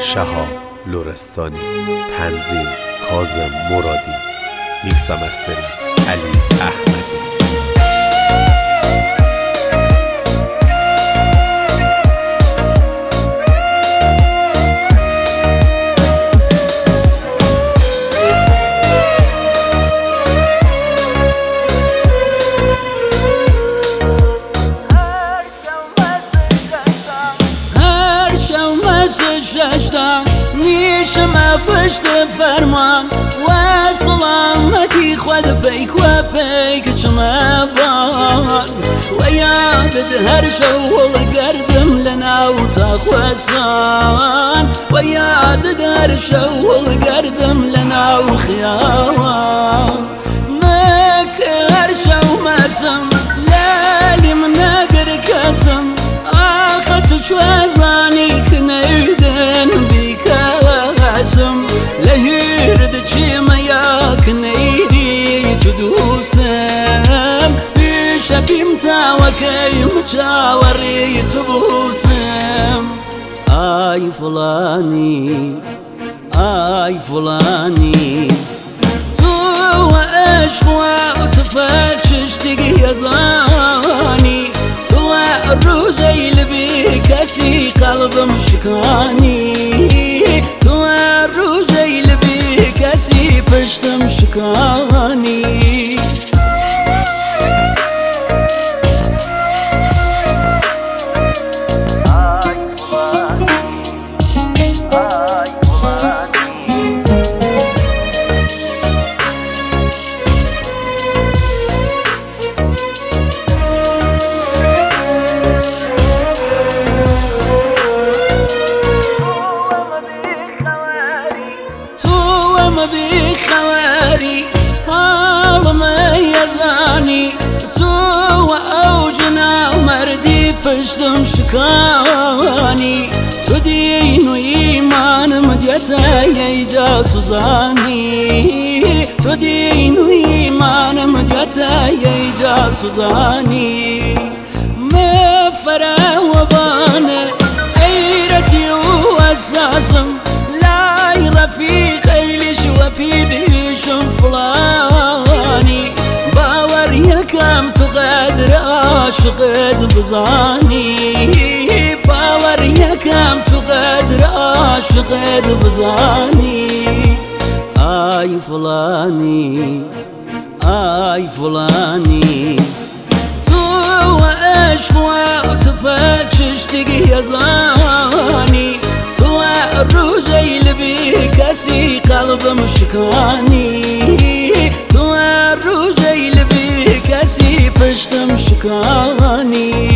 شهاب لرستانی، تنظیم کاظم مرادی، میکس و مسترینگ علی احمدی. نیشم پشت فرمان و سلامتی خود پیک و پیک چما بان و یادت هر شو گردم لناو تاقوسان و یادت هر شو گردم لناو خیاوان مک هر شو مسم لالی من نقر کسم آخت شوازانی کنیدن لهيرد چیم یاک نیری تدوسم بشبیم تاوکیم چاوری تبوسم آی فلانی آی فلانی تو عشق و تفتش دیگه یزانی تو روزی لبی کسی قلبم شکانی روزی لبی کسی پشتم شکانی بخواري حالم يزاني تو اوجنا مردي پشتم شکانی تو دین و ایمان مدیتا یی جاسوزانی تو دین و ایمان مدیتا یی جاسوزانی مفرا و بانه ایرتی و اساسم لاي رفيقي ليش وفي بيشم فلاني باور يكام تقدر عاشقت بزاني باور يكام تقدر عاشقت بزاني آي فلاني آي فلاني تو عشق وتفتش تقي يزاني روزي لبي كاسي قلبم شكاني تو روزي لبي كاسي پشتم شكاني